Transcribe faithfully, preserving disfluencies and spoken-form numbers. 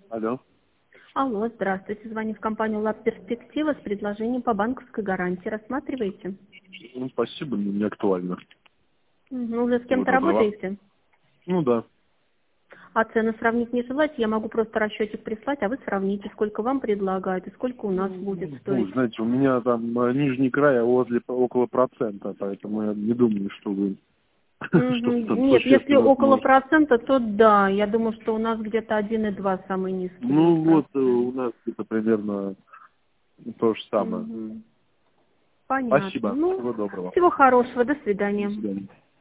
Алло. Алло, здравствуйте. Звоню в компанию Лаб Перспектива с предложением по банковской гарантии. Рассматриваете? Ну, спасибо, но не актуально. Ну, уже с Вы кем-то продавал? работаете? Ну да. А цены сравнить не желаете? Я могу просто расчетик прислать, а вы сравните, сколько вам предлагают и сколько у нас будет Ну, стоить. знаете, у меня там э, нижний край возле около процента, поэтому я не думаю, что вы что-то там Мгм. Нет, если существенно около сможете. процента, то да. Я думаю, что у нас где-то один и два самый низкий Ну будет вот э, процент. у нас где-то примерно то же самое. Мгм. Понятно. Спасибо. Ну, Всего доброго. всего хорошего. До До свидания. свидания.